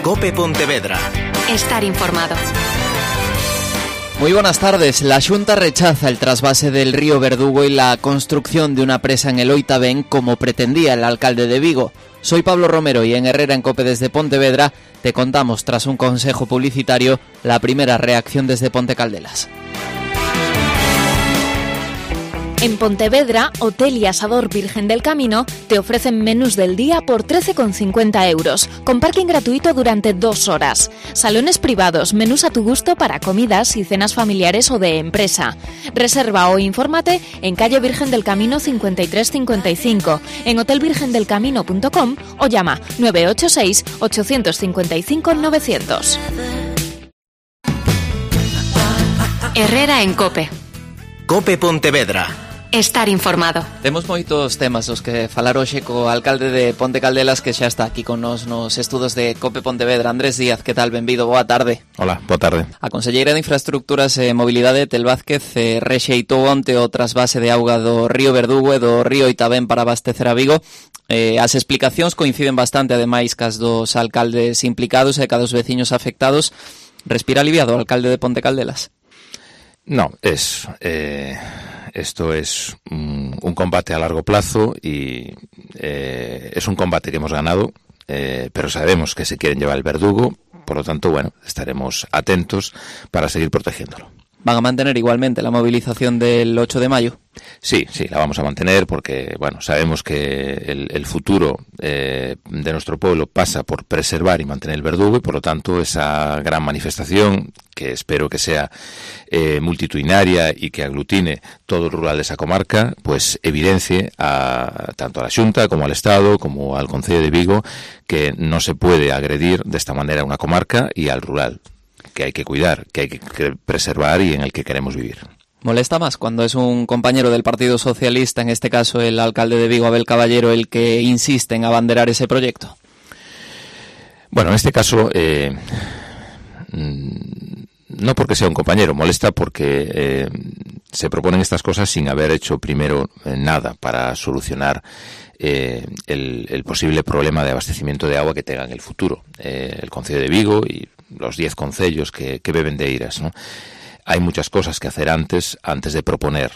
COPE Pontevedra. Estar informado. Muy buenas tardes. La Xunta rechaza el trasvase del río Verdugo y la construcción de una presa en el Oitavén como pretendía el alcalde de Vigo. Soy Pablo Romero y en Herrera en COPE desde Pontevedra te contamos, tras un consejo publicitario, la primera reacción desde Ponte Caldelas. En Pontevedra, Hotel y Asador Virgen del Camino te ofrecen menús del día por 13,50 €, con parking gratuito durante 2 horas. Salones privados, menús a tu gusto para comidas y cenas familiares o de empresa. Reserva o infórmate en calle Virgen del Camino 5355, en hotelvirgendelcamino.com o llama 986 855 900. Herrera en COPE. COPE Pontevedra. Estar informado. Temos moitos temas os que falar hoxe co alcalde de Ponte Caldelas, que xa está aquí con nos estudos de COPE Pontevedra. Andrés Díaz, que tal? Benvido, boa tarde. Hola, boa tarde. A Conselleira de Infraestructuras e Mobilidade, Tel Vázquez, rexeitou onte o trasvase de auga do río Verdugo e do río Oitavén para abastecer a Vigo. As explicacións coinciden bastante, ademais, cas dos alcaldes implicados e ca dos veciños afectados. Respira aliviado o alcalde de Ponte Caldelas? No, esto es un combate a largo plazo y es un combate que hemos ganado, pero sabemos que se quieren llevar el Verdugo, por lo tanto, bueno, estaremos atentos para seguir protegiéndolo. ¿Van a mantener igualmente la movilización del 8 de mayo? Sí, la vamos a mantener porque, bueno, sabemos que el futuro de nuestro pueblo pasa por preservar y mantener el Verdugo y, por lo tanto, esa gran manifestación, que espero que sea multitudinaria y que aglutine todo el rural de esa comarca, pues evidencie tanto a la Xunta como al Estado, como al Concello de Vigo, que no se puede agredir de esta manera a una comarca y al rural, que hay que cuidar, que hay que preservar y en el que queremos vivir. ¿Molesta más cuando es un compañero del Partido Socialista, en este caso el alcalde de Vigo, Abel Caballero, el que insiste en abanderar ese proyecto? Bueno, en este caso, no porque sea un compañero, molesta porque se proponen estas cosas sin haber hecho primero nada para solucionar el posible problema de abastecimiento de agua que tenga en el futuro. El Concello de Vigo y los 10 concellos que beben de Iras, ¿no? Hay muchas cosas que hacer antes de proponer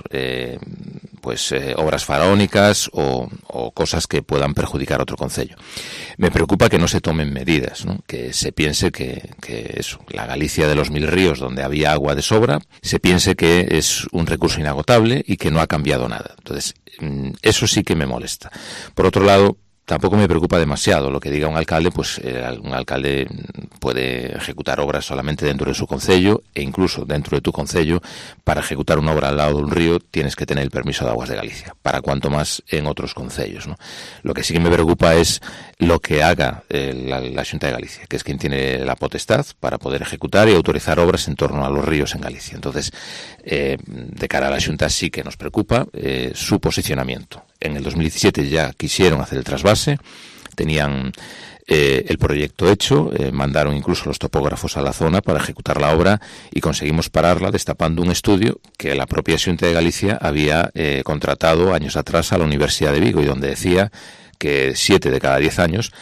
obras faraónicas o cosas que puedan perjudicar a otro concello. Me preocupa que no se tomen medidas, ¿no? Que se piense que eso, la Galicia de los 1000 ríos, donde había agua de sobra, se piense que es un recurso inagotable y que no ha cambiado nada. Entonces, eso sí que me molesta. Por otro lado, tampoco me preocupa demasiado lo que diga un alcalde, pues un alcalde puede ejecutar obras solamente dentro de su concello e incluso dentro de tu concello. Para ejecutar una obra al lado de un río tienes que tener el permiso de Aguas de Galicia, para cuanto más en otros concellos, ¿no? Lo que sí que me preocupa es lo que haga la Xunta de Galicia, que es quien tiene la potestad para poder ejecutar y autorizar obras en torno a los ríos en Galicia. Entonces, de cara a la Xunta sí que nos preocupa su posicionamiento. En el 2017 ya quisieron hacer el trasvase, tenían el proyecto hecho, mandaron incluso los topógrafos a la zona para ejecutar la obra y conseguimos pararla destapando un estudio que la propia Xunta de Galicia había contratado años atrás a la Universidad de Vigo y donde decía que 7 de cada 10 años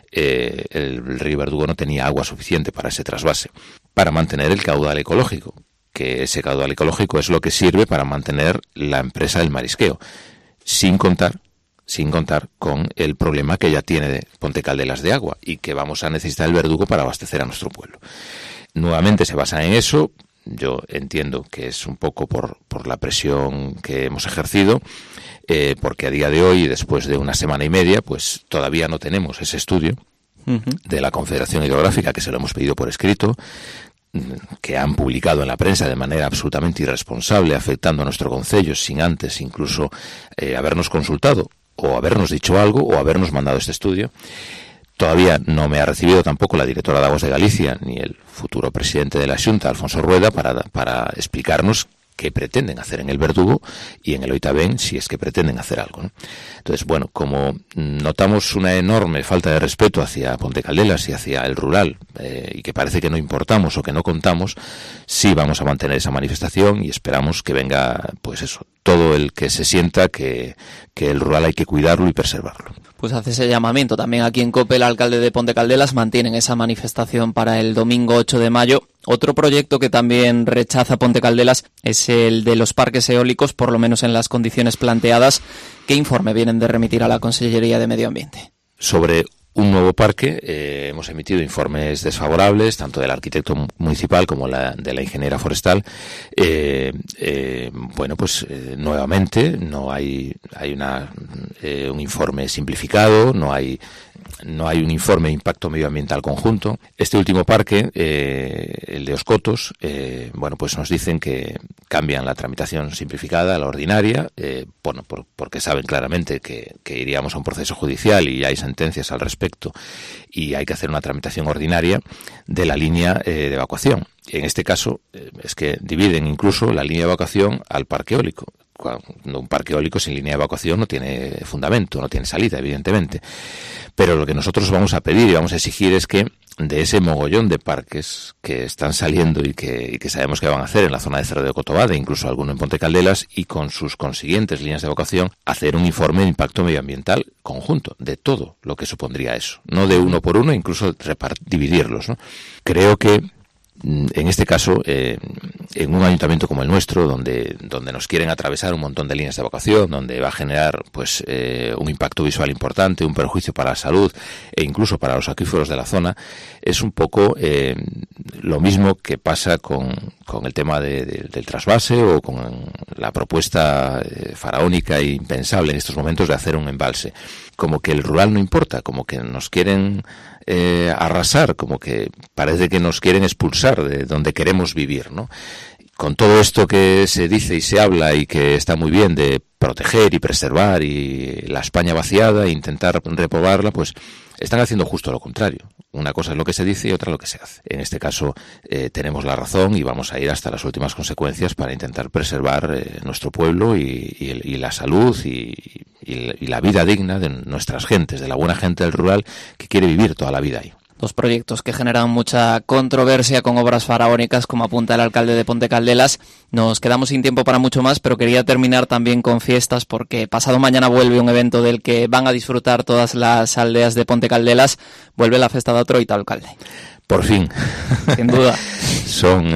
el río Verdugo no tenía agua suficiente para ese trasvase, para mantener el caudal ecológico, que ese caudal ecológico es lo que sirve para mantener la empresa del marisqueo, sin contar con el problema que ya tiene Ponte Caldelas de agua y que vamos a necesitar el Verdugo para abastecer a nuestro pueblo. Nuevamente se basa en eso. Yo entiendo que es un poco por la presión que hemos ejercido, porque a día de hoy, después de una semana y media, pues todavía no tenemos ese estudio de la Confederación Hidrográfica, que se lo hemos pedido por escrito, que han publicado en la prensa de manera absolutamente irresponsable, afectando a nuestro concello sin antes incluso habernos consultado o habernos dicho algo o habernos mandado este estudio. Todavía no me ha recibido tampoco la directora de Aguas de Galicia ni el futuro presidente de la Xunta, Alfonso Rueda, para explicarnos qué pretenden hacer en el Verdugo y en el Oitavén, si es que pretenden hacer algo, ¿no? Entonces, bueno, como notamos una enorme falta de respeto hacia Ponte Caldelas y hacia el rural, y que parece que no importamos o que no contamos, sí vamos a mantener esa manifestación y esperamos que venga, pues eso, todo el que se sienta que el rural hay que cuidarlo y preservarlo. Pues hace ese llamamiento también aquí en COPE. El alcalde de Ponte Caldelas mantienen esa manifestación para el domingo 8 de mayo. Otro proyecto que también rechaza Ponte Caldelas es el de los parques eólicos, por lo menos en las condiciones planteadas. ¿Qué informe vienen de remitir a la Consellería de Medio Ambiente? Sobre un nuevo parque hemos emitido informes desfavorables, tanto del arquitecto municipal como de la ingeniera forestal. Nuevamente no hay un informe simplificado, no hay un informe de impacto medioambiental conjunto. Este último parque, el de Oscotos, pues nos dicen que cambian la tramitación simplificada a la ordinaria, porque saben claramente que iríamos a un proceso judicial y hay sentencias al respecto y hay que hacer una tramitación ordinaria de la línea de evacuación. En este caso es que dividen incluso la línea de evacuación al parque eólico. Cuando un parque eólico sin línea de evacuación no tiene fundamento, no tiene salida, evidentemente. Pero lo que nosotros vamos a pedir y vamos a exigir es que de ese mogollón de parques que están saliendo y que sabemos que van a hacer en la zona de Cerro de Cotobade, incluso alguno en Ponte Caldelas, y con sus consiguientes líneas de evacuación, hacer un informe de impacto medioambiental conjunto de todo lo que supondría eso. No de uno por uno, incluso dividirlos, ¿no? Creo que en este caso, en un ayuntamiento como el nuestro, donde nos quieren atravesar un montón de líneas de evacuación, donde va a generar un impacto visual importante, un perjuicio para la salud e incluso para los acuíferos de la zona, es un poco lo mismo que pasa con el tema del trasvase o con la propuesta faraónica e impensable en estos momentos de hacer un embalse. Como que el rural no importa, como que nos quieren arrasar, como que parece que nos quieren expulsar de donde queremos vivir, ¿no? Con todo esto que se dice y se habla y que está muy bien de proteger y preservar y la España vaciada e intentar repoblarla, pues están haciendo justo lo contrario. Una cosa es lo que se dice y otra lo que se hace. En este caso tenemos la razón y vamos a ir hasta las últimas consecuencias para intentar preservar nuestro pueblo y la salud y la vida digna de nuestras gentes, de la buena gente del rural que quiere vivir toda la vida ahí. Dos proyectos que generan mucha controversia con obras faraónicas, como apunta el alcalde de Ponte Caldelas. Nos quedamos sin tiempo para mucho más, pero quería terminar también con fiestas, porque pasado mañana vuelve un evento del que van a disfrutar todas las aldeas de Ponte Caldelas. Vuelve la Festa da Troita, alcalde. Por fin. Sin duda. Son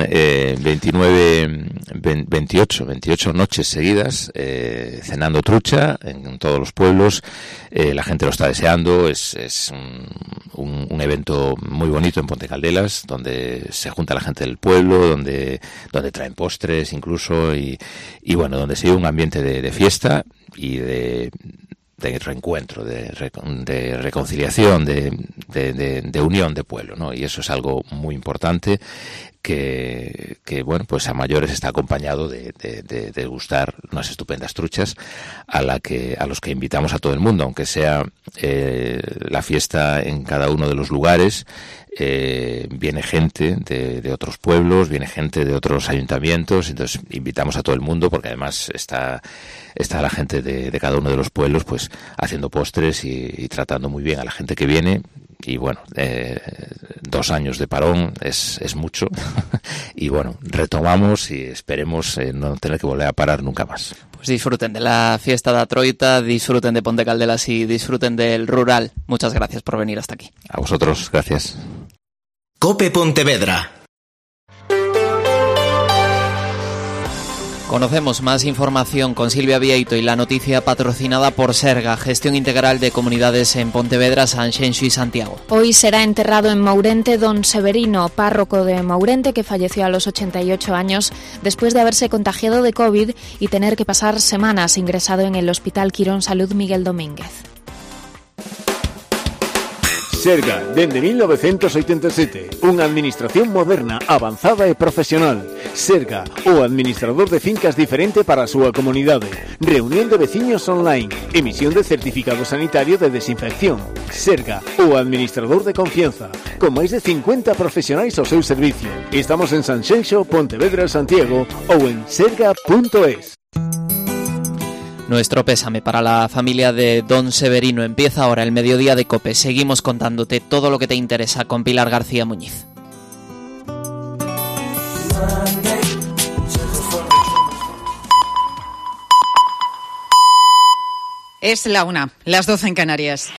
28 noches seguidas cenando trucha en todos los pueblos. La gente lo está deseando. Es un evento muy bonito en Ponte Caldelas, donde se junta la gente del pueblo, donde traen postres incluso y bueno, donde se vive un ambiente de fiesta y de reencuentro, de reconciliación, de unión de pueblo, ¿no? Y eso es algo muy importante que bueno, pues a mayores está acompañado de gustar unas estupendas truchas a los que invitamos a todo el mundo, aunque sea la fiesta en cada uno de los lugares. Viene gente de otros pueblos, viene gente de otros ayuntamientos, entonces invitamos a todo el mundo porque además está la gente de cada uno de los pueblos pues haciendo postres y tratando muy bien a la gente que viene. Y bueno, 2 años de parón es mucho y bueno, retomamos y esperemos no tener que volver a parar nunca más. Pues disfruten de la Fiesta da Troita, disfruten de Ponte Caldelas y disfruten del rural. Muchas gracias por venir hasta aquí. A vosotros, gracias. COPE Pontevedra. Conocemos más información con Silvia Vieito y la noticia patrocinada por Serga, Gestión Integral de Comunidades en Pontevedra, Sanxenxo y Santiago. Hoy será enterrado en Mourente don Severino, párroco de Mourente, que falleció a los 88 años después de haberse contagiado de COVID y tener que pasar semanas ingresado en el Hospital Quirón Salud Miguel Domínguez. Serga, dende 1987, unha administración moderna, avanzada e profesional. Serga, o administrador de fincas diferente para a súa comunidade. Reunión de veciños online, emisión de certificado sanitario de desinfección. Serga, o administrador de confianza, con máis de 50 profesionais ao seu servicio. Estamos en Sanxenxo, Pontevedra, Santiago ou en serga.es. Nuestro pésame para la familia de don Severino. Empieza ahora el mediodía de COPE. Seguimos contándote todo lo que te interesa con Pilar García Muñiz. Es la 1, las 12 en Canarias.